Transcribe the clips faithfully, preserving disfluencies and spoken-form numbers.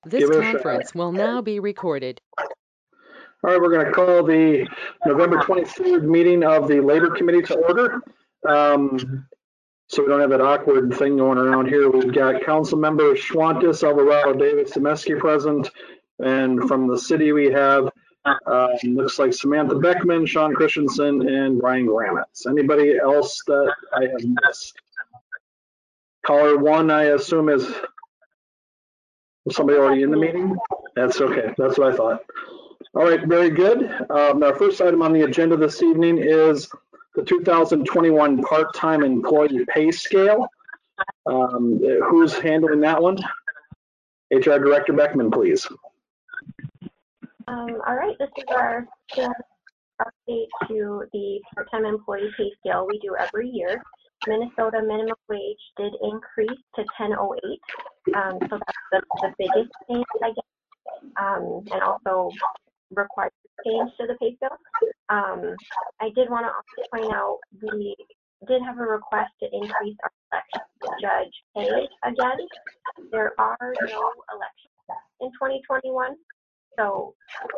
This Give it a shot. conference will now be recorded. All right, we're going to call the November twenty-third meeting of the Labor Committee to order. Um, so we don't have that awkward thing going around here. We've got Council Members Schwantes, Alvarado, Davis, Zemeski present. And from the city we have, uh, looks like Samantha Beckman, Sean Christensen, and Brian Gramitz. Anybody else that I have missed? Caller one, I assume, is somebody already in the meeting? That's okay. That's what I thought. All right, very good. Um, our first item on the agenda this evening is the two thousand twenty-one part-time employee pay scale. Um, who's handling that one? H R Director Beckman, please. Um, all right, this is our update to the part-time employee pay scale we do every year. Minnesota minimum wage did increase to ten oh eight, um, so that's the, the biggest change, I guess, um, and also required change to the pay scale. Um, I did want to also point out we did have a request to increase our election judge pay again. There are no elections in twenty twenty-one, so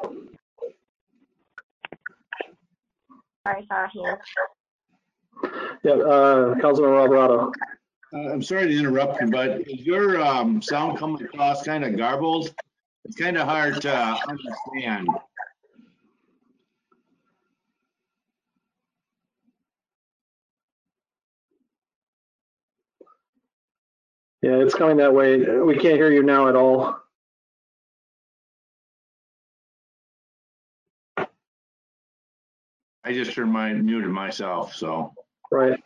sorry, I saw a hand. Yeah, uh, Councilman Alvarado. Uh, I'm sorry to interrupt you, but is your um, sound coming across kind of garbled? It's kind of hard to understand. Yeah, it's coming that way. We can't hear you now at all. I just turned my muted myself, so. Right.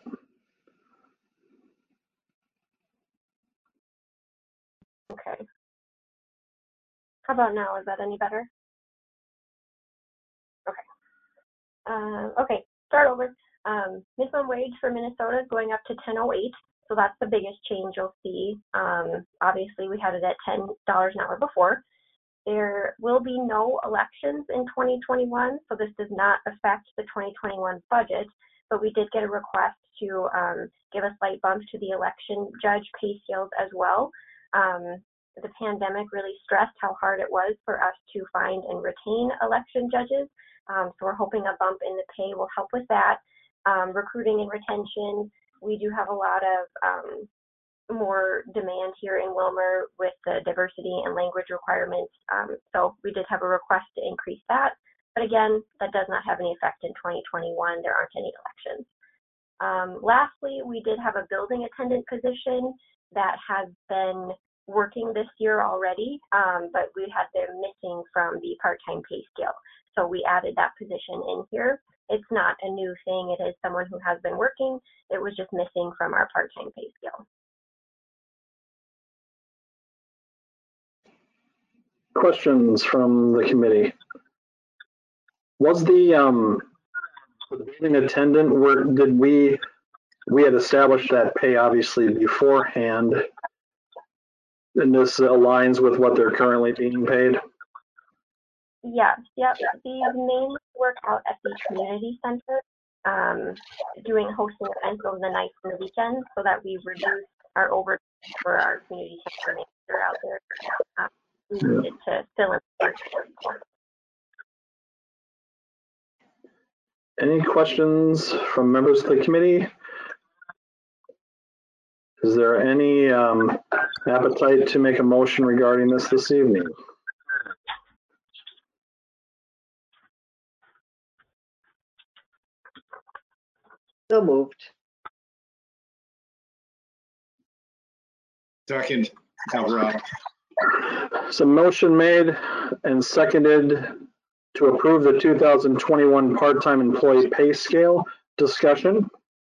Okay. How about now? Is that any better? Okay. Uh, okay, start over. Um, minimum wage for Minnesota is going up to ten oh eight, so that's the biggest change you'll see. Um, obviously, we had it at ten dollars an hour before. There will be no elections in twenty twenty-one, so this does not affect the twenty twenty-one budget, but we did get a request to um, give a slight bump to the election judge pay scales as well. Um, the pandemic really stressed how hard it was for us to find and retain election judges, um, so we're hoping a bump in the pay will help with that. Um, recruiting and retention, we do have a lot of um, more demand here in Willmar with the diversity and language requirements. Um, so we did have a request to increase that. But again, that does not have any effect in twenty twenty-one. There aren't any elections. Um, lastly, we did have a building attendant position that has been working this year already, um, but we had them missing from the part-time pay scale. So we added that position in here. It's not a new thing. It is someone who has been working. It was just missing from our part-time pay scale. Questions from the committee? Was the um, the building attendant, where did we, we had established that pay obviously beforehand, and this aligns with what they're currently being paid? Yes, yep. These mainly work out at the community center, um, doing hosting events over the nights and the weekends so that we reduce our overtime for our community center manager out there. Um, we needed to fill in the work. Any questions from members of the committee? Is there any um, appetite to make a motion regarding this this evening? So moved. Second, Alvarado. So motion made and seconded to approve the two thousand twenty-one part-time employee pay scale. Discussion?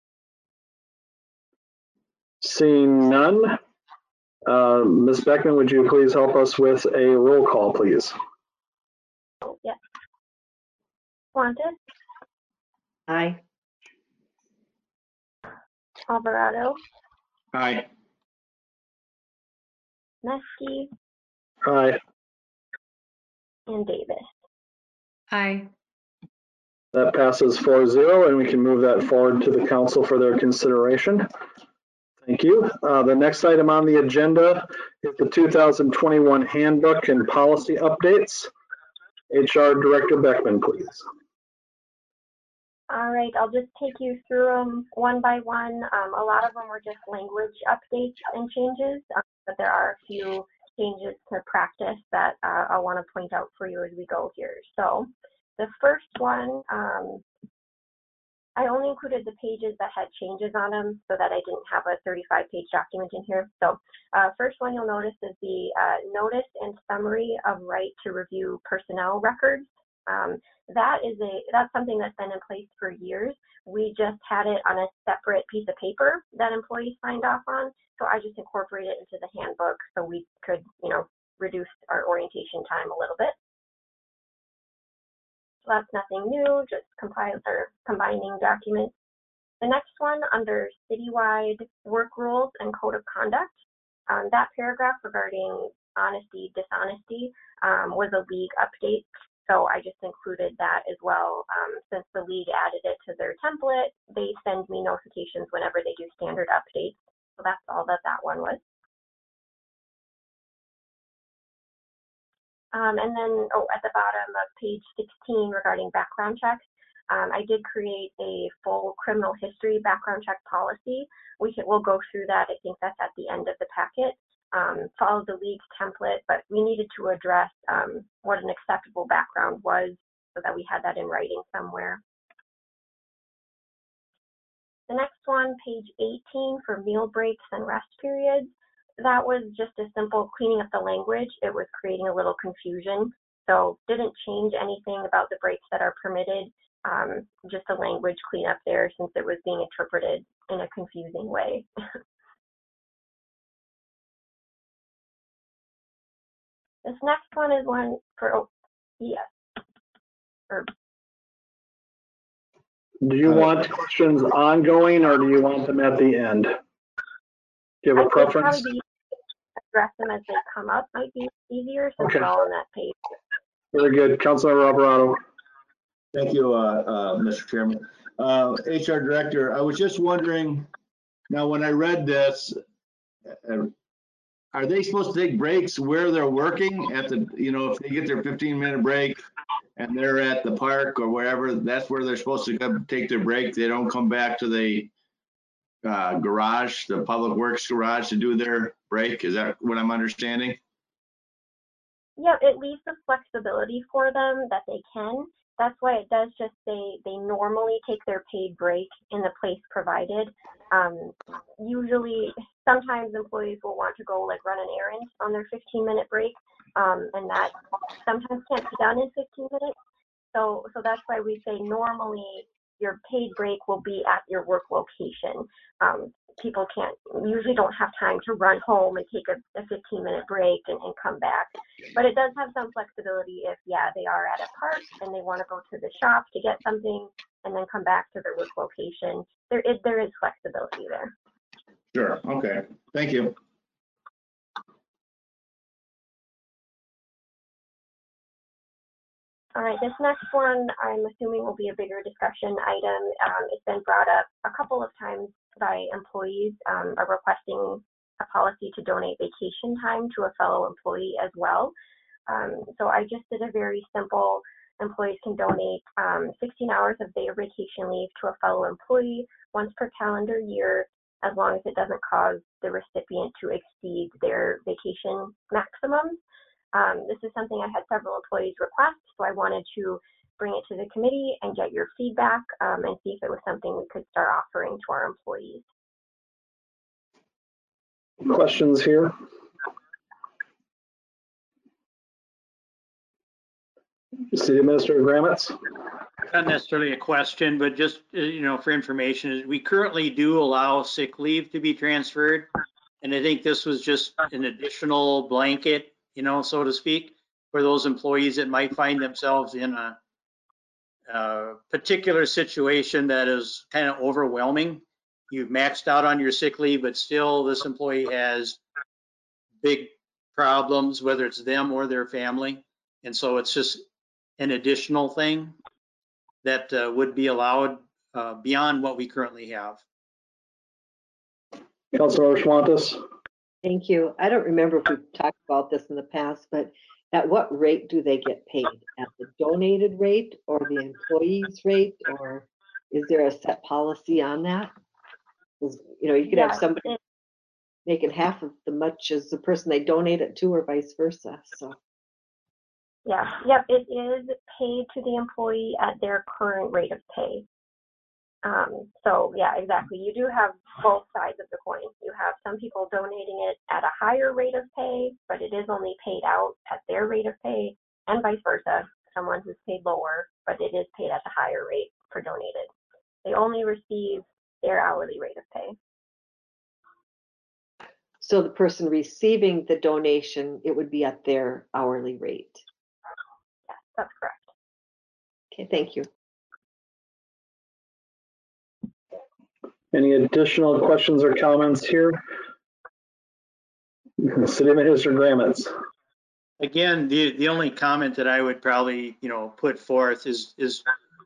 Seeing none. Uh, Miz Beckman, would you please help us with a roll call, please? Oh, yeah. Wanted? Aye. Alvarado? Aye. Zemeski? Aye. And Davis. Aye. That passes four zero, and we can move that forward to the council for their consideration. Thank you. Uh, the next item on the agenda is the two thousand twenty-one handbook and policy updates. H R Director Beckman, please. All right, I'll just take you through them one by one. Um, a lot of them were just language updates and changes, uh, but there are a few changes to practice that uh, I want to point out for you as we go here. So the first one, um, I only included the pages that had changes on them so that I didn't have a thirty-five page document in here. So uh, first one you'll notice is the uh, notice and summary of right to review personnel records. Um, that is a that's something that's been in place for years. We just had it on a separate piece of paper that employees signed off on. So I just incorporated it into the handbook so we could, you know, reduce our orientation time a little bit. So that's nothing new, just compile or combining documents. The next one under citywide work rules and code of conduct, um, that paragraph regarding honesty, dishonesty um, was a league update. So I just included that as well. Um, since the league added it to their template, they send me notifications whenever they do standard updates. So that's all that that one was. Um, and then, oh, at the bottom of page sixteen regarding background checks, um, I did create a full criminal history background check policy. We can, we'll go through that. I think that's at the end of the packet. Um, follow the league's template, but we needed to address um, what an acceptable background was so that we had that in writing somewhere. The next one, page eighteen, for meal breaks and rest periods, that was just a simple cleaning up the language. It was creating a little confusion. So didn't change anything about the breaks that are permitted, um, just a language cleanup there since it was being interpreted in a confusing way. This next one is one for, oh, yes. Or, Do you want questions ongoing or do you want them at the end? Do you have a I think preference? probably address them as they come up might be easier since Okay. they're all on that page. Very good. Councilmember Alvarado. Thank you, uh, uh, Mister Chairman. Uh, H R Director, I was just wondering, now when I read this, uh, are they supposed to take breaks where they're working at the, you know, if they get their fifteen minute break and they're at the park or wherever, that's where they're supposed to go take their break? They don't come back to the uh, garage, the public works garage to do their break? Is that what I'm understanding? Yeah, it leaves the flexibility for them that they can. That's why it does just say they normally take their paid break in the place provided. Um, usually, sometimes employees will want to go like run an errand on their fifteen minute break, um, and that sometimes can't be done in fifteen minutes. So, so that's why we say normally your paid break will be at your work location. Um, people can't, usually don't have time to run home and take a, a fifteen minute break and, and come back. But it does have some flexibility if, yeah, they are at a park and they want to go to the shop to get something and then come back to their work location. There is, there is flexibility there. Sure, okay, thank you. All right, this next one I'm assuming will be a bigger discussion item. Um, it's been brought up a couple of times by employees um, are requesting a policy to donate vacation time to a fellow employee as well. Um, so I just did a very simple, employees can donate um, sixteen hours of their vacation leave to a fellow employee once per calendar year, as long as it doesn't cause the recipient to exceed their vacation maximum. Um, this is something I had several employees request, so I wanted to bring it to the committee and get your feedback um, and see if it was something we could start offering to our employees. Questions here? City Administrator Gramitz. Not necessarily a question, but just, uh, you know, for information, is we currently do allow sick leave to be transferred. And I think this was just an additional blanket, you know, so to speak, for those employees that might find themselves in a, a particular situation that is kind of overwhelming. You've maxed out on your sick leave, but still this employee has big problems, whether it's them or their family. And so it's just an additional thing that uh, would be allowed uh, beyond what we currently have. Councilmember Schwantes? Thank you. I don't remember if we've talked about this in the past, but at what rate do they get paid? At the donated rate or the employee's rate, or is there a set policy on that? 'Cause, you know, you could have Yeah, somebody it- making half of the much as the person they donate it to, or vice versa. So, Yeah, yep, it is paid to the employee at their current rate of pay. Um, so yeah, exactly. You do have both sides of the coin. You have some people donating it at a higher rate of pay, but it is only paid out at their rate of pay, and vice versa. Someone who's paid lower, but it is paid at a higher rate for donated. They only receive their hourly rate of pay. so the person receiving the donation, it would be at their hourly rate. Yes, that's correct. Okay, thank you. Any additional questions or comments here? City Manager Gramitz. Again, the, the only comment that I would probably, you know, put forth is, is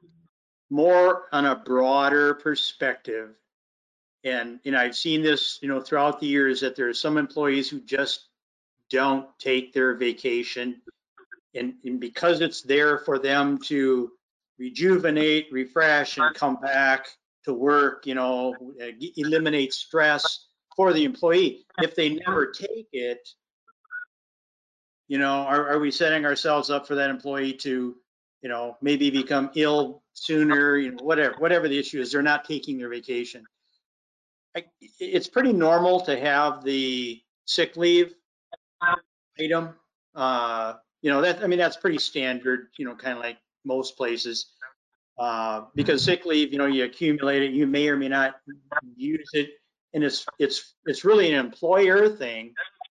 more on a broader perspective. And, you know, I've seen this, you know, throughout the years that there are some employees who just don't take their vacation. And, and because it's there for them to rejuvenate, refresh, and come back to work, you know, eliminate stress for the employee. If they never take it, you know, are, are we setting ourselves up for that employee to, you know, maybe become ill sooner, you know, whatever, whatever the issue is, they're not taking their vacation. I, it's pretty normal to have the sick leave item. Uh, you know, that, I mean, that's pretty standard, you know, kind of like most places. Uh, because sick leave, you know, you accumulate it, you may or may not use it. And it's, it's, it's really an employer thing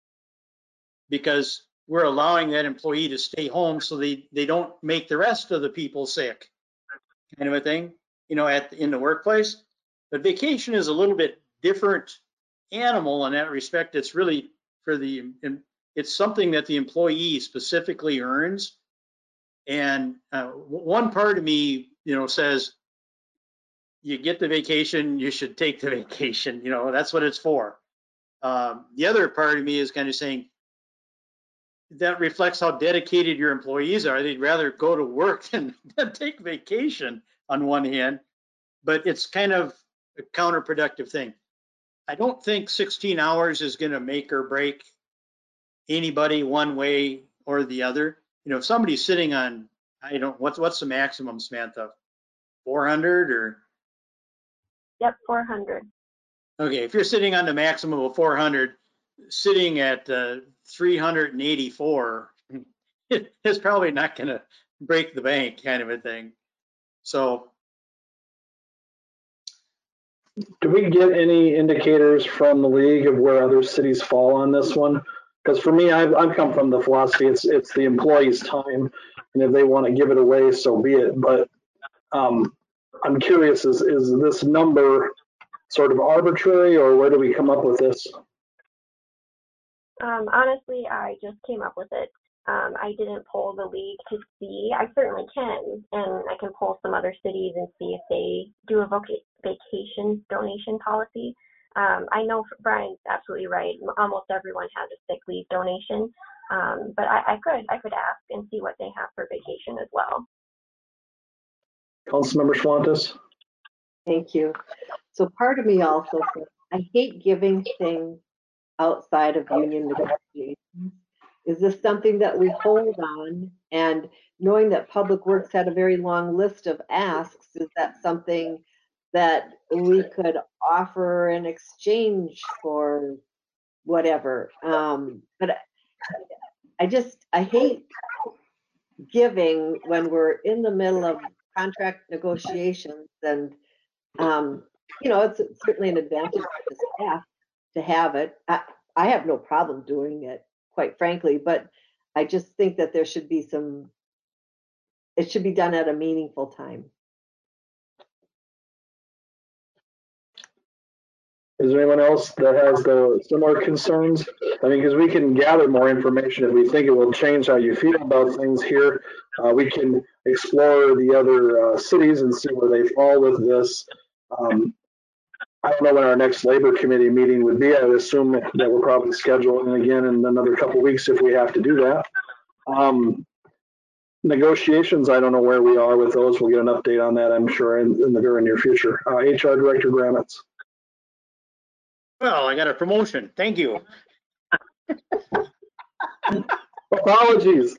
because we're allowing that employee to stay home so they, they don't make the rest of the people sick, kind of a thing, you know, at in the workplace. But vacation is a little bit different animal in that respect. It's really for the, it's something that the employee specifically earns. And uh, one part of me, you know, says, you get the vacation, you should take the vacation, you know, that's what it's for. Um, the other part of me is kind of saying, that reflects how dedicated your employees are. They'd rather go to work than, than take vacation on one hand, but it's kind of a counterproductive thing. I don't think sixteen hours is going to make or break anybody one way or the other. You know, if somebody's sitting on, I don't, what's, what's the maximum, Samantha? four hundred or? Yep, four hundred. Okay, if you're sitting on the maximum of four hundred, sitting at uh, three hundred eighty-four, it's probably not going to break the bank, kind of a thing. So, Do we get any indicators from the league of where other cities fall on this one? Because for me, I've, I've come from the philosophy it's it's the employee's time, and if they want to give it away, so be it. But um, I'm curious: is is this number sort of arbitrary, or where do we come up with this? Um, honestly, I just came up with it. Um, I didn't poll the league to see. I certainly can, and I can poll some other cities and see if they do a voca- vacation donation policy. Um, I know Brian's absolutely right. Almost everyone has a sick leave donation, um, but I, I could I could ask and see what they have for vacation as well. Councilmember Schwantes. Thank you. So part of me also says, I hate giving things outside of union negotiations. Is this something that we hold on? And knowing that Public Works had a very long list of asks, is that something that we could offer in exchange for whatever? Um, but I just, I hate giving when we're in the middle of contract negotiations, and um, you know, it's certainly an advantage to the staff to have it. I, I have no problem doing it, quite frankly, but I just think that there should be some, it should be done at a meaningful time. Is there anyone else that has the similar concerns? I mean, because we can gather more information if we think it will change how you feel about things here. Uh, we can explore the other uh, cities and see where they fall with this. Um, I don't know when our next labor committee meeting would be. I would assume that we're probably scheduling again in another couple weeks if we have to do that. Um, negotiations, I don't know where we are with those. We'll get an update on that, I'm sure, in, in the very near future. Uh, H R Director Gramitz. Well, I got a promotion. Thank you. Apologies.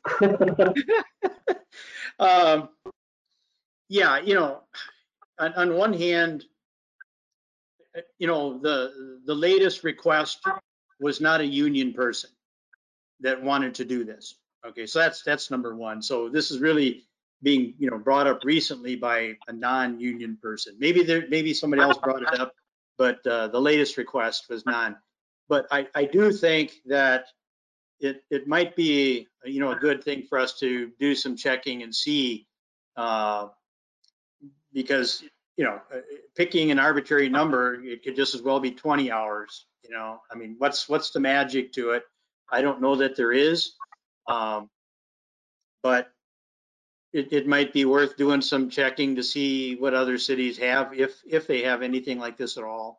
Um, yeah, you know, on, on one hand, you know, the the latest request was not a union person that wanted to do this. Okay, so that's that's number one. So this is really being, you know, brought up recently by a non-union person. Maybe there, maybe somebody else brought it up, but uh, the latest request was non. But I, I do think that it it might be, you know, a good thing for us to do some checking and see, uh, because, you know, picking an arbitrary number, it could just as well be twenty hours. You know, I mean, what's what's the magic to it? I don't know that there is, um, but it, it might be worth doing some checking to see what other cities have, if if they have anything like this at all.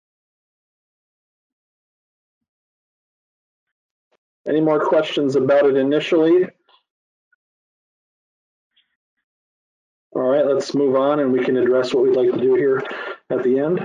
Any more questions about it initially? All right, let's move on and we can address what we'd like to do here at the end.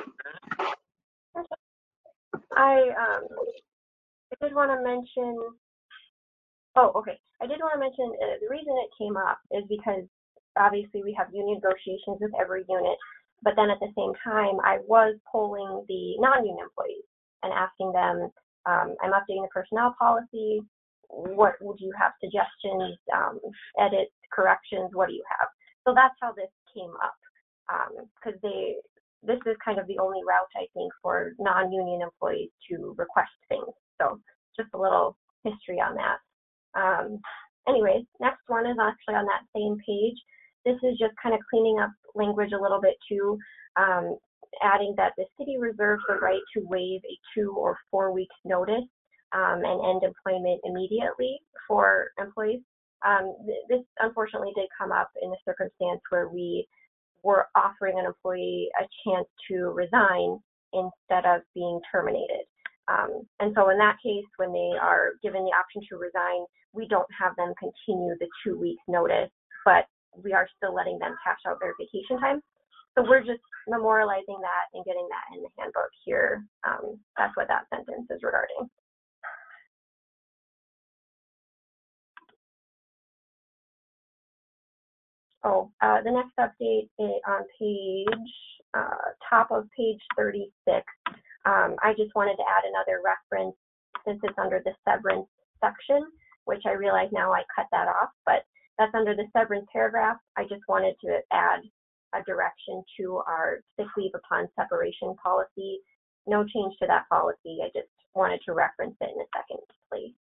I um, I did want to mention, oh, okay. I did want to mention uh, the reason it came up is because obviously we have union negotiations with every unit, but then at the same time, I was polling the non-union employees and asking them, um, I'm updating the personnel policy. What would you have suggestions, um, edits, corrections? What do you have? So that's how this came up, because um, they, this is kind of the only route, I think, for non-union employees to request things. So just a little history on that. Um, anyways, next one is actually on that same page. This is just kind of cleaning up language a little bit too, um, adding that the city reserves the right to waive a two or four weeks notice um, and end employment immediately for employees. Um, th this unfortunately did come up in a circumstance where we were offering an employee a chance to resign instead of being terminated. Um, and so in that case, when they are given the option to resign, we don't have them continue the two weeks notice, but we are still letting them cash out their vacation time. So we're just memorializing that and getting that in the handbook here. Um, that's what that sentence is regarding. Oh, uh, the next update is on page, uh, top of page thirty-six. Um, I just wanted to add another reference since it's under the severance section, which I realize now I cut that off, but that's under the severance paragraph. I just wanted to add a direction to our sick leave upon separation policy. No change to that policy. I just wanted to reference it in a second place.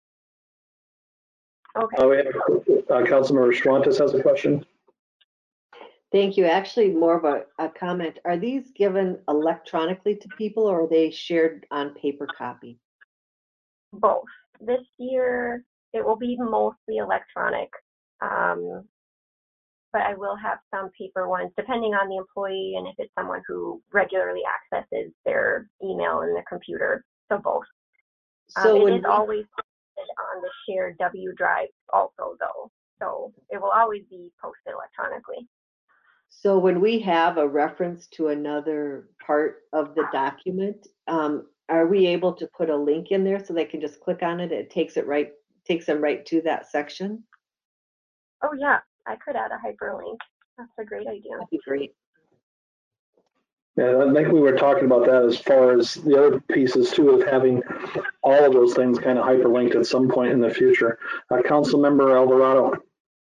Okay. Uh, we have, uh, Councilmember Schwantes has a question. Thank you. Actually, more of a, a comment. Are these given electronically to people or are they shared on paper copy? Both. This year, it will be mostly electronic, um, but I will have some paper ones, depending on the employee and if it's someone who regularly accesses their email and the computer. So both. So um, when it is always posted on the shared W drive also, though. So it will always be posted electronically. So when we have a reference to another part of the document, um, are we able to put a link in there so they can just click on it? It takes it right, takes them right to that section. Oh yeah, I could add a hyperlink. That's a great idea. That'd be great. Yeah, I think we were talking about that as far as the other pieces too, of having all of those things kind of hyperlinked at some point in the future. Uh, Councilmember Alvarado.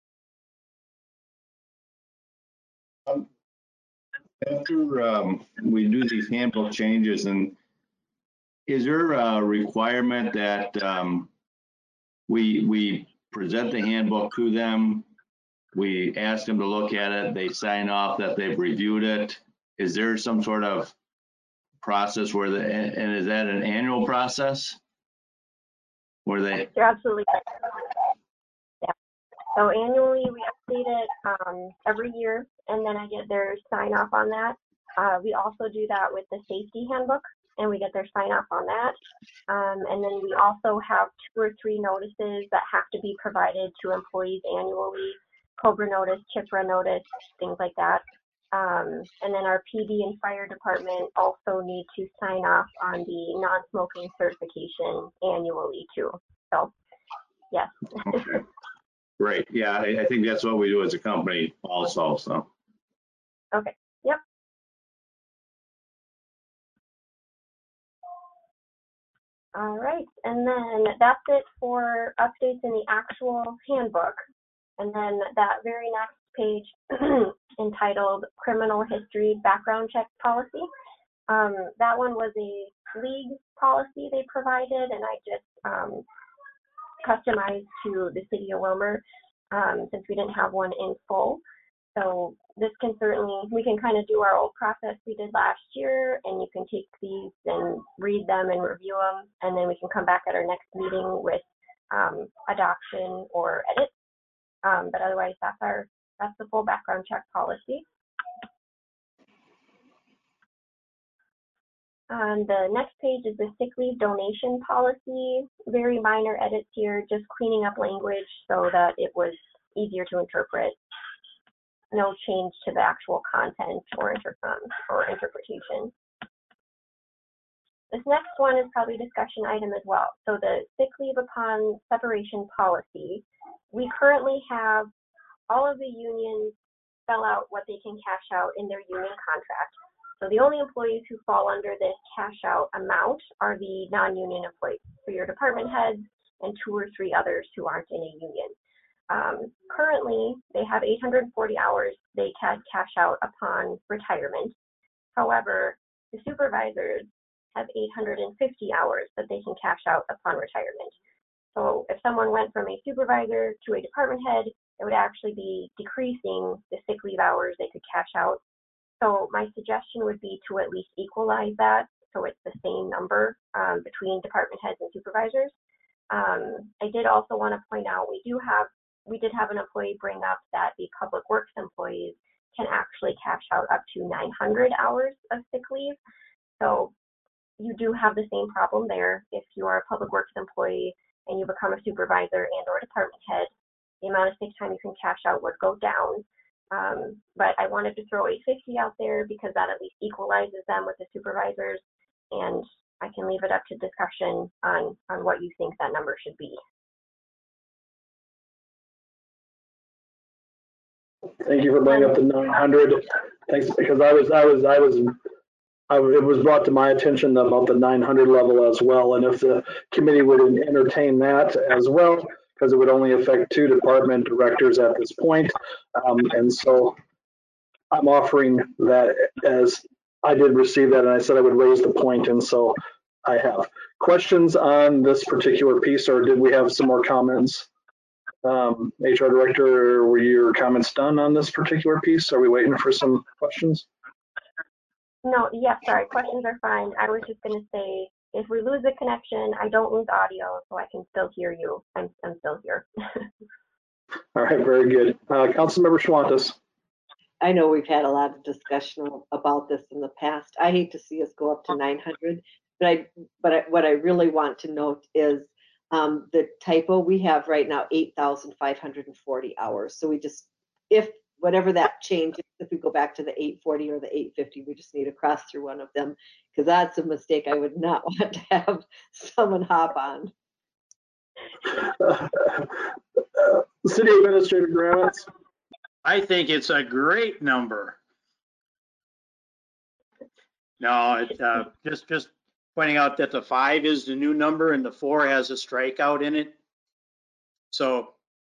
Um, After um, we do these handbook changes, and is there a requirement that um, we we present the handbook to them, we ask them to look at it, they sign off that they've reviewed it? Is there some sort of process where the, and is that an annual process where they? You're absolutely right. Yeah. So annually we update it um, every year, and then I get their sign off on that. Uh, we also do that with the safety handbook, and we get their sign off on that. Um, and then we also have two or three notices that have to be provided to employees annually, COBRA notice, CHIPRA notice, things like that. Um, and then our P D and fire department also need to sign off on the non-smoking certification annually too. So, yes. Okay. Great. Yeah, I, I think that's what we do as a company also, so. Okay. Yep. All right. And then that's it for updates in the actual handbook. And then that very next page entitled Criminal History Background Check Policy. Um, that one was a league policy they provided, and I just um, customized to the city of Willmar um, since we didn't have one in full. So this can certainly, we can kind of do our old process we did last year, and you can take these and read them and review them, and then we can come back at our next meeting with um, adoption or edit. Um, but otherwise, that's our that's the full background check policy. On the next page is the sick leave donation policy. Very minor edits here, just cleaning up language so that it was easier to interpret. No change to the actual content or, inter um, or interpretation. This next one is probably a discussion item as well. So the sick leave upon separation policy, we currently have all of the unions spell out what they can cash out in their union contract. So the only employees who fall under this cash out amount are the non-union employees, so your department heads and two or three others who aren't in a union. Um, currently, they have eight hundred forty hours they can cash out upon retirement. However, the supervisors have eight hundred fifty hours that they can cash out upon retirement. So if someone went from a supervisor to a department head, it would actually be decreasing the sick leave hours they could cash out. So my suggestion would be to at least equalize that so it's the same number um, between department heads and supervisors. Um, I did also want to point out we do have we did have an employee bring up that the public works employees can actually cash out up to nine hundred hours of sick leave. So you do have the same problem there. If you are a public works employee and you become a supervisor and or department head, the amount of sick time you can cash out would go down. Um, but I wanted to throw eight hundred fifty out there because that at least equalizes them with the supervisors, and I can leave it up to discussion on, on what you think that number should be. Thank you for bringing up the nine hundred. Thanks, because I was, I was, I was, I, it was brought to my attention about the nine hundred level as well, and if the committee would entertain that as well, because it would only affect two department directors at this point. Um, and so I'm offering that as I did receive that, and I said I would raise the point, and so I have. Questions on this particular piece, or did we have some more comments? Um, H R Director, were your comments done on this particular piece? Are we waiting for some questions? No, yes, sorry, questions are fine. I was just going to say, if we lose the connection, I don't lose audio, so I can still hear you. I'm, I'm still here. All right, very good. Uh, Councilmember Schwantes. I know we've had a lot of discussion about this in the past. I hate to see us go up to nine hundred, but I, but I, what I really want to note is um, the typo we have right now, eight thousand five hundred forty hours. So we just, if whatever that changes, if we go back to the eight forty or the eight fifty, we just need to cross through one of them, because that's a mistake I would not want to have someone hop on. Uh, uh, City Administrator Grammitz. I think it's a great number. No, it, uh, just just pointing out that the five is the new number and the four has a strikeout in it. So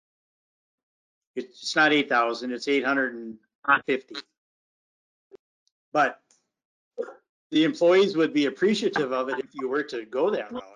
it's not eight thousand, it's eight hundred fifty. But the employees would be appreciative of it if you were to go that route.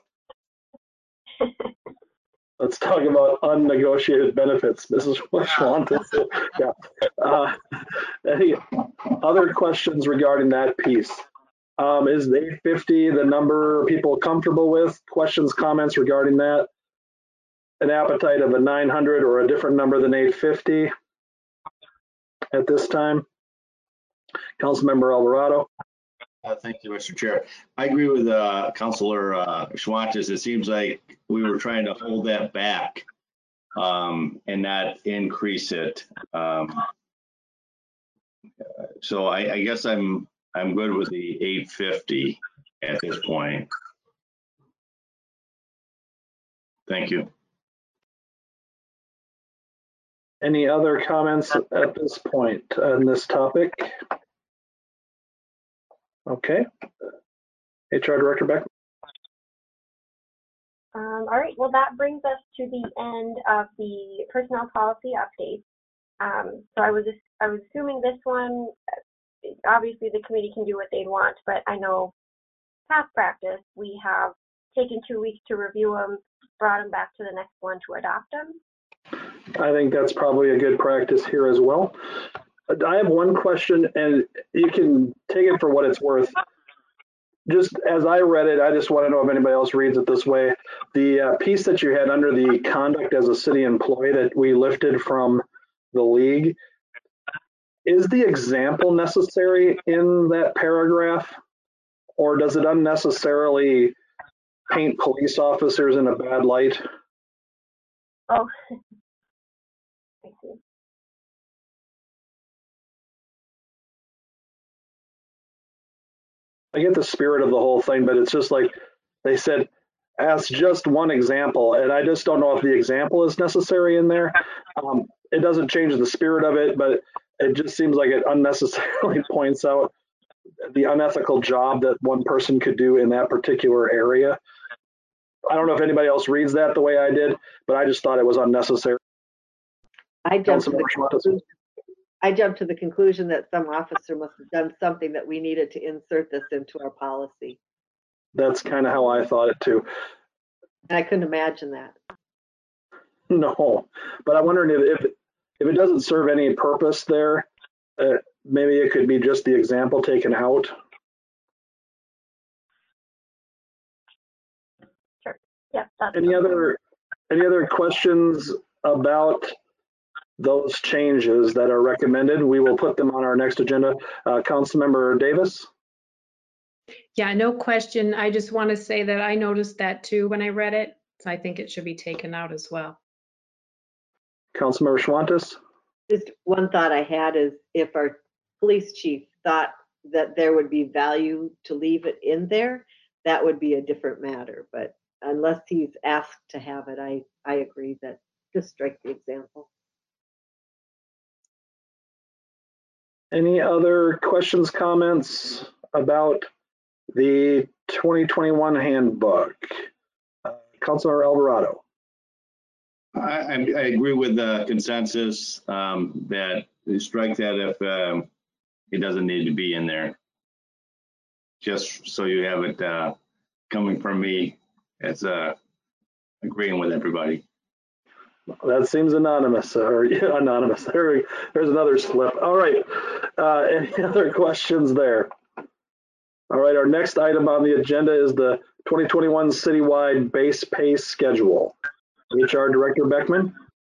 Let's talk about unnegotiated benefits, Missus Schwantes. Yeah. Uh, any other questions regarding that piece? Um, is the eight fifty the number people comfortable with? Questions, comments regarding that? An appetite of a nine hundred or a different number than eight fifty at this time? Councilmember Alvarado. Uh, thank you, Mister Chair. I agree with uh, Councilor uh, Schwantes. It seems like we were trying to hold that back um, and not increase it. Um, so I, I guess I'm I'm good with the eight fifty at this point. Thank you. Any other comments at this point on this topic? Okay. H R Director Beck. Um, all right, well, that brings us to the end of the personnel policy update. Um, so I was just, I was assuming this one, obviously the committee can do what they want, but I know past practice, we have taken two weeks to review them, brought them back to the next one to adopt them. I think that's probably a good practice here as well. I have one question, and you can take it for what it's worth. Just as I read it, I just want to know if anybody else reads it this way. The uh, piece that you had under the conduct as a city employee that we lifted from the league, is the example necessary in that paragraph, or does it unnecessarily paint police officers in a bad light? Oh, I see. I get the spirit of the whole thing, but it's just like they said, as just one example, and I just don't know if the example is necessary in there. Um, it doesn't change the spirit of it, but it just seems like it unnecessarily points out the unethical job that one person could do in that particular area. I don't know if anybody else reads that the way I did, but I just thought it was unnecessary. I jumped to the Councilmember Schwartz. conclusion, I jumped to the conclusion that some officer must have done something that we needed to insert this into our policy. That's kind of how I thought it too. And I couldn't imagine that. No, but I'm wondering if if, if it doesn't serve any purpose there, uh, maybe it could be just the example taken out. Sure. Yep. That's Any other any other questions about those changes that are recommended? We will put them on our next agenda. Uh, Councilmember Davis. Yeah, no question. I just want to say that I noticed that too when I read it. So I think it should be taken out as well. Councilmember Schwantes. Just one thought I had is if our police chief thought that there would be value to leave it in there, that would be a different matter. But unless he's asked to have it, I, I agree that just strike the example. Any other questions, comments about the twenty twenty-one handbook? Uh, Councilor Alvarado. I, I I agree with the consensus um, that you strike that if um, it doesn't need to be in there. Just so you have it uh, coming from me, it's uh, agreeing with everybody. That seems anonymous, or yeah, anonymous. There, there's another slip. All right. Uh, any other questions there? All right. Our next item on the agenda is the twenty twenty-one citywide base pay schedule. H R Director Beckman.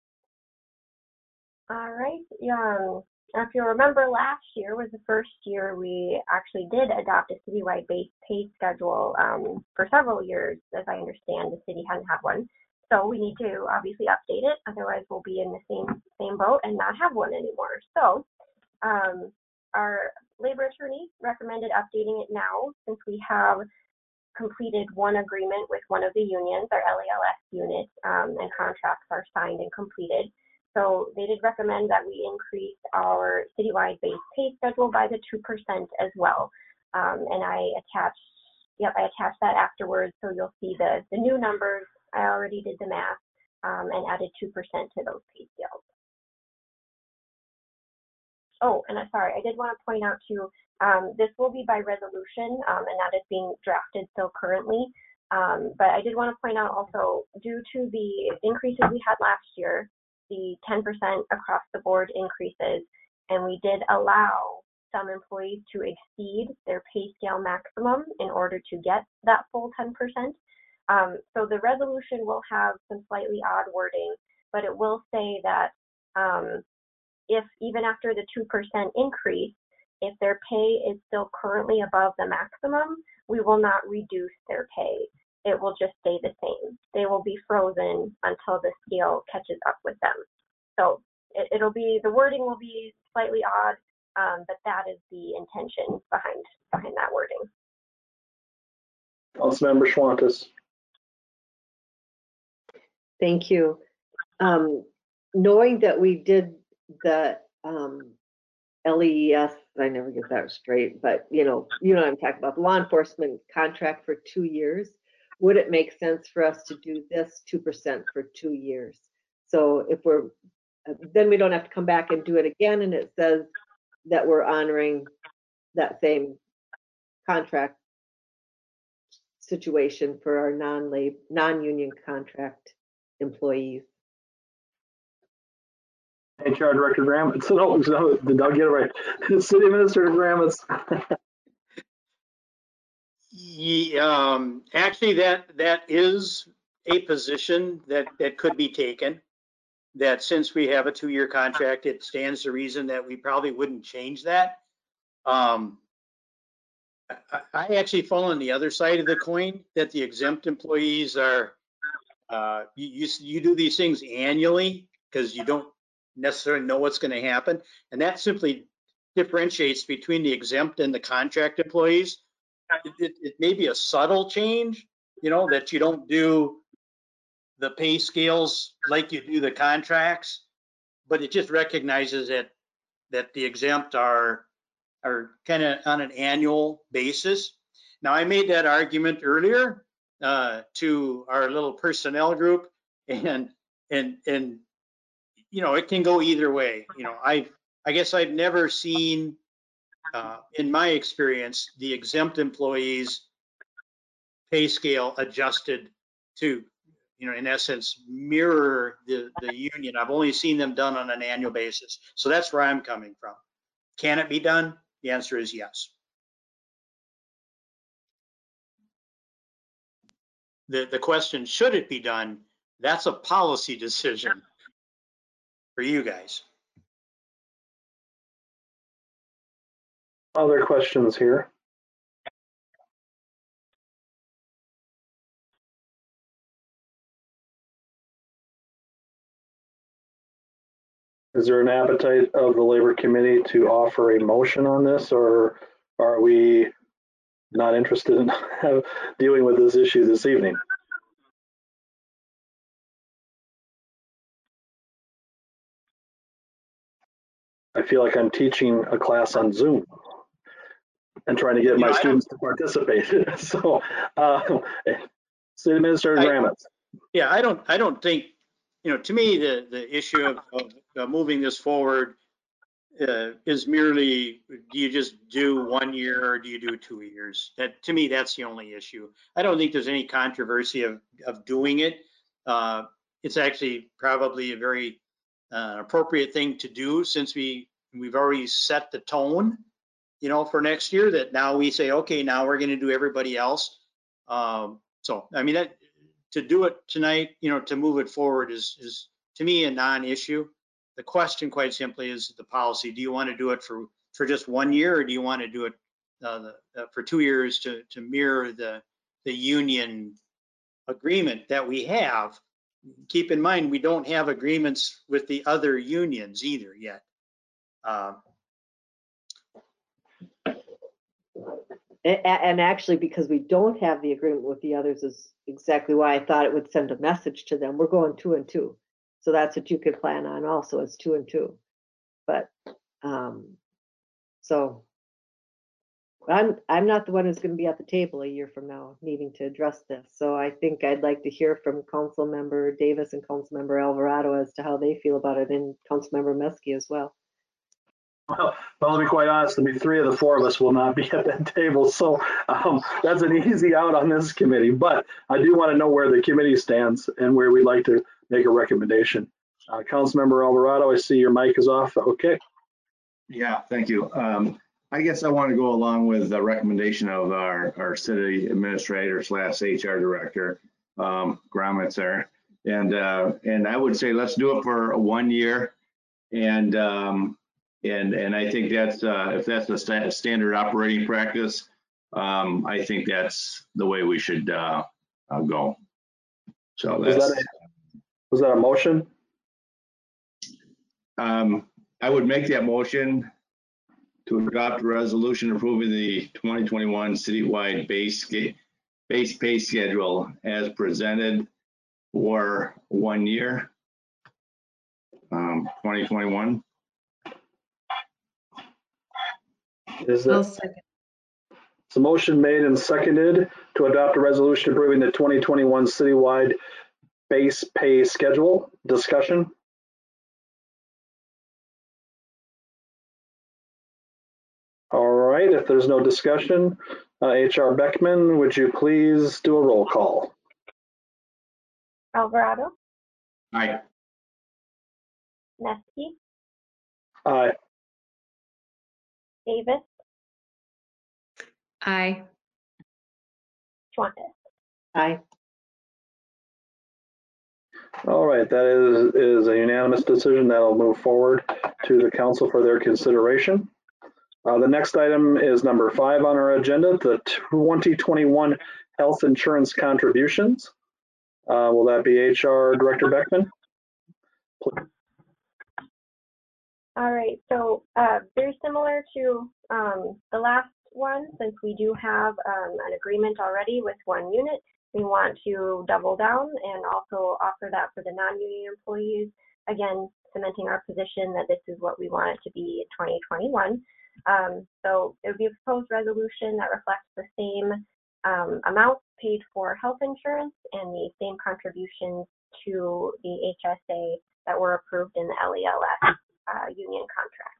all right. Um, if you remember, last year was the first year we actually did adopt a citywide base pay schedule. Um, for several years, as I understand, the city hadn't had one. So we need to obviously update it. Otherwise, we'll be in the same same boat and not have one anymore. So um, our labor attorney recommended updating it now since we have completed one agreement with one of the unions, our L A L S unit, um, and contracts are signed and completed. So they did recommend that we increase our citywide base pay schedule by the two percent as well. Um, and I attached, yep, I attached that afterwards. So you'll see the, the new numbers. I already did the math um, and added two percent to those pay scales. Oh, and I'm sorry, I did want to point out too, um, this will be by resolution um, and that is being drafted still currently. Um, but I did want to point out also, due to the increases we had last year, the ten percent across the board increases, and we did allow some employees to exceed their pay scale maximum in order to get that full ten percent. Um, so the resolution will have some slightly odd wording, but it will say that um, if even after the two percent increase, if their pay is still currently above the maximum, we will not reduce their pay. It will just stay the same. They will be frozen until the scale catches up with them. So it, it'll be, the wording will be slightly odd, um, but that is the intention behind behind that wording. Councilmember Schwantes. Thank you. Um, knowing that we did the um, L E E S, I never get that straight, but you know, you know what I'm talking about, law enforcement contract for two years. Would it make sense for us to do this two percent for two years? So if we're, then we don't have to come back and do it again, and it says that we're honoring that same contract situation for our non-lab, non-union contract employees. H R Director Gramitz. No, no, did I get it right? City Administrator Gramitz. Ye- um, actually, that, that is a position that, that could be taken. That since we have a two-year contract, it stands to reason that we probably wouldn't change that. Um, I, I actually fall on the other side of the coin, that the exempt employees are, uh, you, you, you do these things annually because you don't necessarily know what's going to happen. And that simply differentiates between the exempt and the contract employees. It, it, it may be a subtle change, you know, that you don't do the pay scales like you do the contracts, but it just recognizes that that the exempt are are kind of on an annual basis. Now, I made that argument earlier uh, to our little personnel group, and and and you know, it can go either way. You know, I I guess I've never seen uh, in my experience the exempt employees pay scale adjusted to, you know, in essence, mirror the, the union. I've only seen them done on an annual basis. So that's where I'm coming from. Can it be done? The answer is yes. The, the question, should it be done? That's a policy decision for you guys. Other questions here? Is there an appetite of the Labor Committee to offer a motion on this, or are we not interested in dealing with this issue this evening? I feel like I'm teaching a class on Zoom and trying to get my You know, students to participate. So, uh, City Administrator I- Gramitz. Yeah, I don't, I don't think, you know, to me, the, the issue of, of uh, moving this forward uh, is merely, do you just do one year or do you do two years? That, to me, that's the only issue. I don't think there's any controversy of, of doing it. Uh, it's actually probably a very uh, appropriate thing to do, since we, we've already set the tone, you know, for next year, that now we say, okay, now we're going to do everybody else. Um, so, I mean, that, to do it tonight, you know, to move it forward is, is to me a non-issue. The question, quite simply, is the policy. Do you want to do it for, for just one year, or do you want to do it uh, the, uh, for two years to, to mirror the, the union agreement that we have? Keep in mind, we don't have agreements with the other unions either yet. Um, A- And actually, because we don't have the agreement with the others is exactly why I thought it would send a message to them. We're going two and two. So that's what you could plan on also, is two and two. But, um, so I'm, I'm not the one who's gonna be at the table a year from now needing to address this. So I think I'd like to hear from Councilmember Davis and Councilmember Alvarado as to how they feel about it, and Councilmember Meskey as well. Well, well, to be quite honest, I mean, three of the four of us will not be at that table, so um, that's an easy out on this committee. But I do want to know where the committee stands and where we'd like to make a recommendation. Uh, Councilmember Alvarado, I see your mic is off. Okay. Yeah, thank you. Um, I guess I want to go along with the recommendation of our, our city administrator slash H R director, um, Gramitz there. And, uh, and I would say, let's do it for one year. And, um, And, and I think that's, uh, if that's the sta- standard operating practice, um, I think that's the way we should, uh, uh, go. So Was that's, that a, was that a motion? um, I would make that motion to adopt a resolution approving the twenty twenty-one citywide base, sca- base pay schedule as presented for one year, um, twenty twenty-one. Is I'll that, second. it's a motion made and seconded to adopt a resolution approving the twenty twenty-one citywide base pay schedule. Discussion? All right, if there's no discussion, uh, H R Beckman, would you please do a roll call? Alvarado, Aye. Meske, Aye. Davis, Aye. Schwantes. Aye. All right, that is, is a unanimous decision that'll move forward to the council for their consideration. Uh, the next item is number five on our agenda, the twenty twenty-one health insurance contributions. Uh, will that be H R Director Beckman? All right, so uh, very similar to um, the last one, since we do have um, an agreement already with one unit, we want to double down and also offer that for the non-union employees. Again, cementing our position that this is what we want it to be in twenty twenty-one. Um, so it would be a proposed resolution that reflects the same um, amounts paid for health insurance and the same contributions to the H S A that were approved in the L E L S uh, union contract.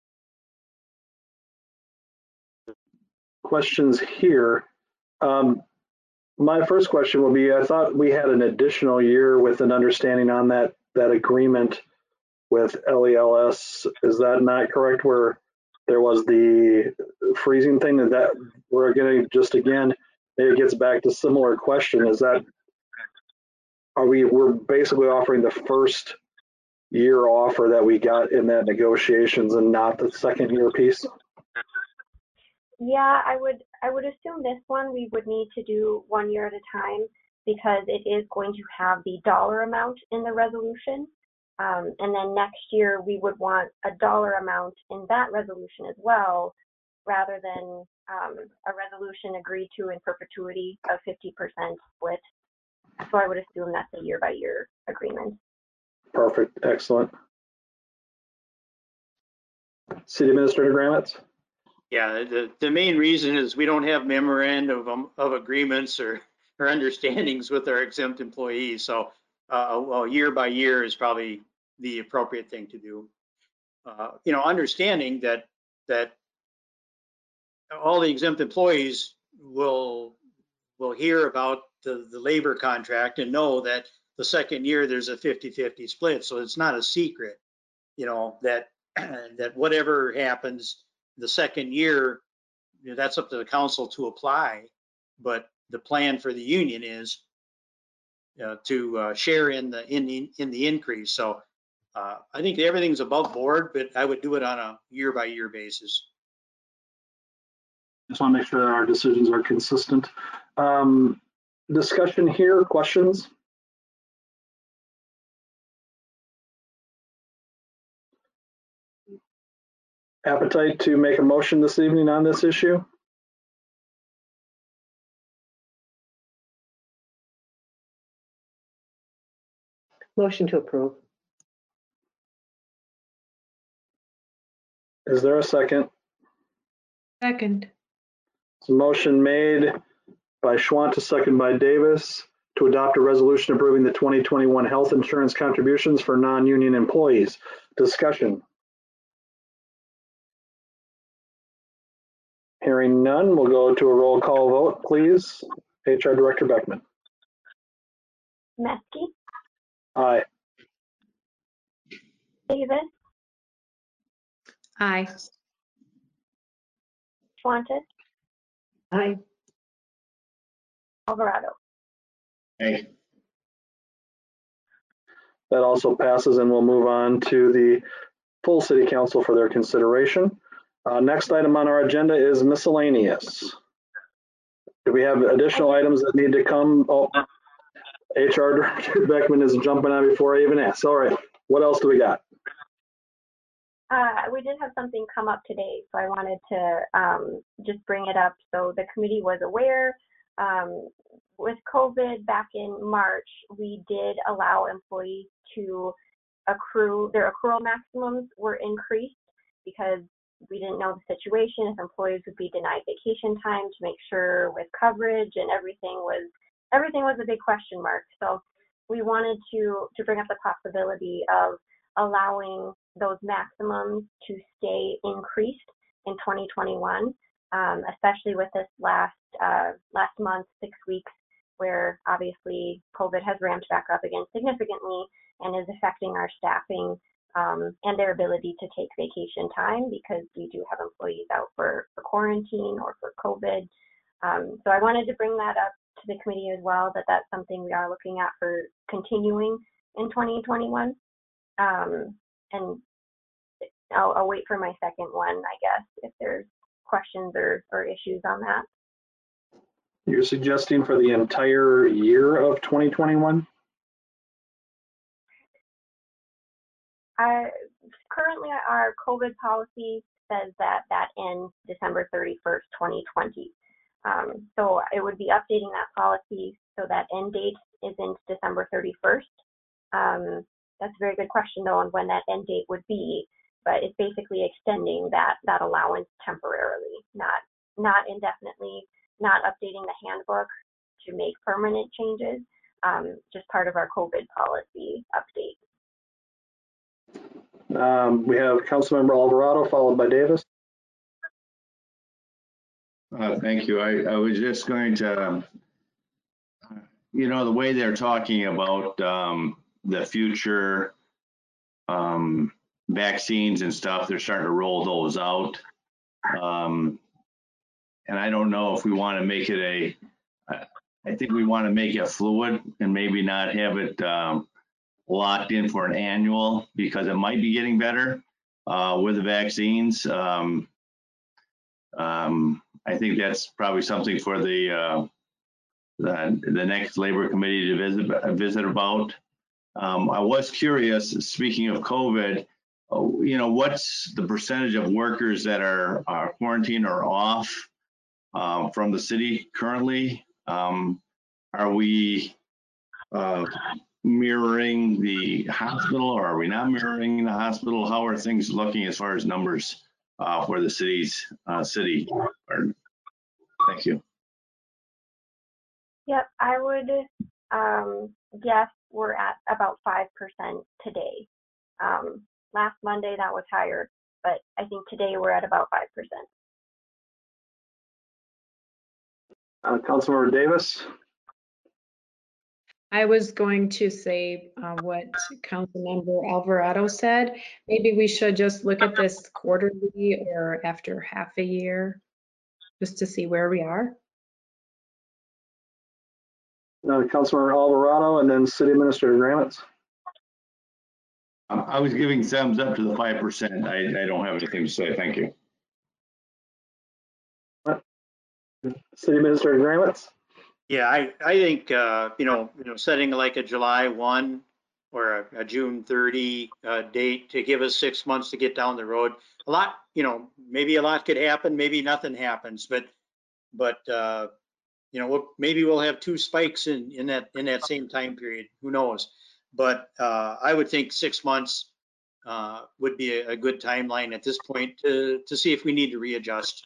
Questions here. Um, my first question will be, I thought we had an additional year with an understanding on that, that agreement with L E L S. Is that not correct, where there was the freezing thing that, that we're getting, just again, it gets back to similar question. Is that, are we, we're basically offering the first year offer that we got in that negotiations and not the second year piece? Yeah, I would I would assume this one we would need to do one year at a time because it is going to have the dollar amount in the resolution. Um, and then next year we would want a dollar amount in that resolution as well, rather than um, a resolution agreed to in perpetuity of fifty percent split. So I would assume that's a year by year agreement. Perfect, excellent. City Administrator Gramitz? Yeah, the, the main reason is we don't have memorandum of, um, of agreements or, or understandings with our exempt employees. So uh, well, year by year is probably the appropriate thing to do. Uh, you know, understanding that that all the exempt employees will will hear about the, the labor contract and know that the second year there's a fifty fifty split. So it's not a secret, you know, that that whatever happens the second year, you know, that's up to the council to apply. But the plan for the union is uh, to uh, share in the in the in the increase. So uh, I think everything's above board, but I would do it on a year by year basis. Just want to make sure our decisions are consistent. Um, discussion here, questions? Appetite to make a motion this evening on this issue? Motion to approve. Is there a second? Second. It's a motion made by Schwant, second by Davis, to adopt a resolution approving the twenty twenty-one health insurance contributions for non-union employees. Discussion. Hearing none, we'll go to a roll call vote, please. H R Director Beckman. Meske, Aye. Davis, Aye. Schwantes, Aye. Alvarado. Hey, That also passes, and we'll move on to the full city council for their consideration. Uh, next item on our agenda is miscellaneous. Do we have additional items that need to come? Oh, H R Director Beckman is jumping on before I even ask. All right, what else do we got? Uh, we did have something come up today, so I wanted to um, just bring it up. So the committee was aware. Um, with COVID back in March, we did allow employees to accrue, their accrual maximums were increased because we didn't know the situation, if employees would be denied vacation time to make sure with coverage and everything was, everything was a big question mark. So we wanted to, to bring up the possibility of allowing those maximums to stay increased in twenty twenty-one, um, especially with this last uh, last month, six weeks, where obviously COVID has ramped back up again significantly and is affecting our staffing um, and their ability to take vacation time because we do have employees out for, for quarantine or for COVID. Um, so I wanted to bring that up to the committee as well, that that's something we are looking at for continuing in twenty twenty-one. Um, and I'll, I'll wait for my second one, I guess, if there's questions or, or issues on that. You're suggesting for the entire year of twenty twenty-one? Uh, currently, our COVID policy says that that ends December thirty-first, twenty twenty. Um, so it would be updating that policy so that end date isn't December thirty-first. Um, that's a very good question, though, on when that end date would be. But it's basically extending that that allowance temporarily, not not indefinitely, not updating the handbook to make permanent changes, um, just part of our COVID policy update. Um, we have Councilmember Alvarado followed by Davis. Uh, thank you. I, I was just going to, um, you know, the way they're talking about um, the future um, vaccines and stuff, they're starting to roll those out. Um, and I don't know if we want to make it a, I think we want to make it fluid and maybe not have it um, locked in for an annual because it might be getting better uh, with the vaccines. Um, um, I think that's probably something for the, uh, the, the next Labor Committee to visit, visit about. Um, I was curious, speaking of COVID, uh, you know, what's the percentage of workers that are, are quarantined or off um, from the city currently? Um, are we uh, mirroring the hospital or are we not mirroring the hospital? How are things looking as far as numbers uh, for the city's uh, city? Thank you. Yep, I would um, guess we're at about five percent today. Um, last Monday that was higher, but I think today we're at about five percent. Uh, Councilmember Davis. I was going to say uh, what Councilmember Alvarado said. Maybe we should just look at this quarterly or after half a year, just to see where we are. Uh, Councilmember Alvarado and then City Administrator Grammitz. I was giving thumbs up to the five percent. I, I don't have anything to say. Thank you. City Administrator Grammitz. Yeah, I, I think, uh, you know, you know, setting like a July first or a, a June thirtieth uh, date to give us six months to get down the road. A lot, you know, maybe a lot could happen, maybe nothing happens, but, but, uh, you know, we'll, maybe we'll have two spikes in, in that, in that same time period. Who knows? But uh, I would think six months uh, would be a, a good timeline at this point to, to see if we need to readjust.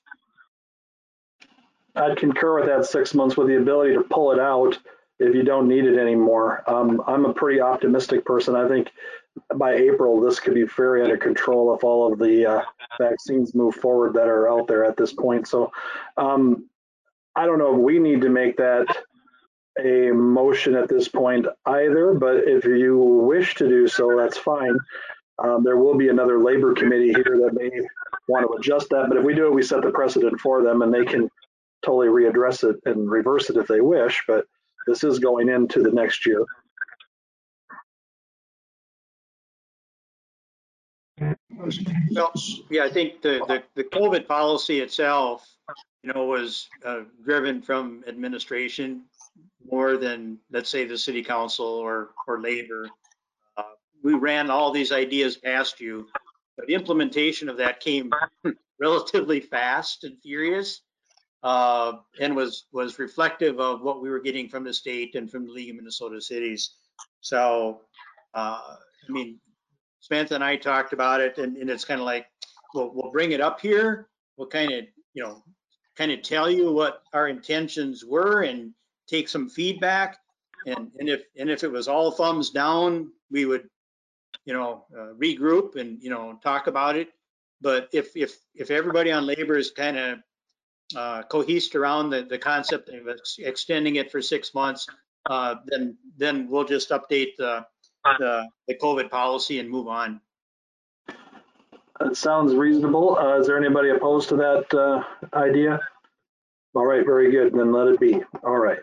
I'd concur with that six months with the ability to pull it out if you don't need it anymore. Um, I'm a pretty optimistic person. I think by April, this could be very under control if all of the uh, vaccines move forward that are out there at this point. So um, I don't know if we need to make that a motion at this point either, but if you wish to do so, that's fine. Um, there will be another labor committee here that may want to adjust that, but if we do it, we set the precedent for them and they can totally readdress it and reverse it if they wish, but this is going into the next year. Well, yeah, I think the, the, the COVID policy itself, you know, was uh, driven from administration more than, let's say, the city council or, or labor. Uh, we ran all these ideas past you, but the implementation of that came relatively fast and furious, uh, and was, was reflective of what we were getting from the state and from the League of Minnesota Cities. So, uh, I mean, Samantha and I talked about it, and, and it's kind of like, we'll, we'll bring it up here. We'll kind of, you know, kind of tell you what our intentions were and take some feedback. And, and if, and if it was all thumbs down, we would, you know, uh, regroup and, you know, talk about it. But if, if, if everybody on labor is kind of uh, cohesed around the, the concept of ex extending it for six months, uh, then, then we'll just update the, the, the COVID policy and move on. That sounds reasonable. Uh, is there anybody opposed to that uh, idea? All right, very good. Then let it be. All right.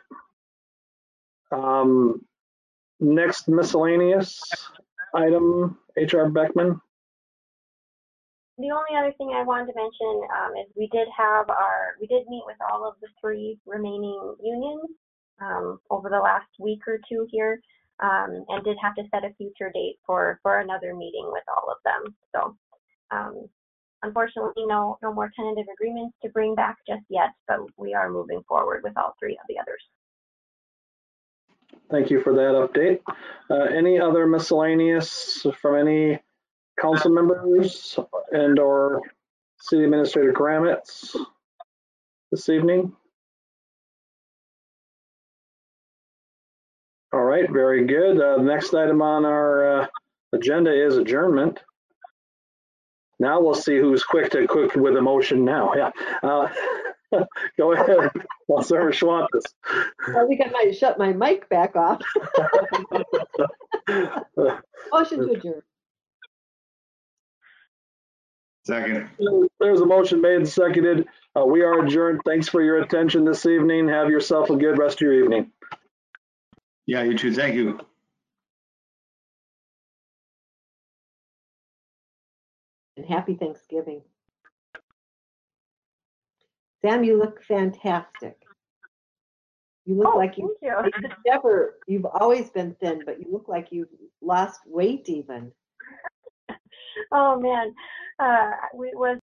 Um, next miscellaneous item, H R Beckman. The only other thing I wanted to mention um, is we did have our, we did meet with all of the three remaining unions um, over the last week or two here, um, and did have to set a future date for, for another meeting with all of them. So um, unfortunately, no, no more tentative agreements to bring back just yet, but we are moving forward with all three of the others. Thank you for that update. Uh, any other miscellaneous from any council members and or City Administrator Gramitz this evening? All right, very good. Uh, next item on our uh, agenda is adjournment. Now we'll see who's quick to quick with a motion now. Yeah. Uh, go ahead, Councilmember Schwantes. I think I might shut my mic back off. Motion to adjourn. Second. There's a motion made and seconded. Uh, we are adjourned. Thanks for your attention this evening. Have yourself a good rest of your evening. Yeah, you too. Thank you. And happy Thanksgiving. Sam, you look fantastic. You look Oh, like you, thank you. you've never, you've always been thin, but you look like you've lost weight even. Oh man, uh, we was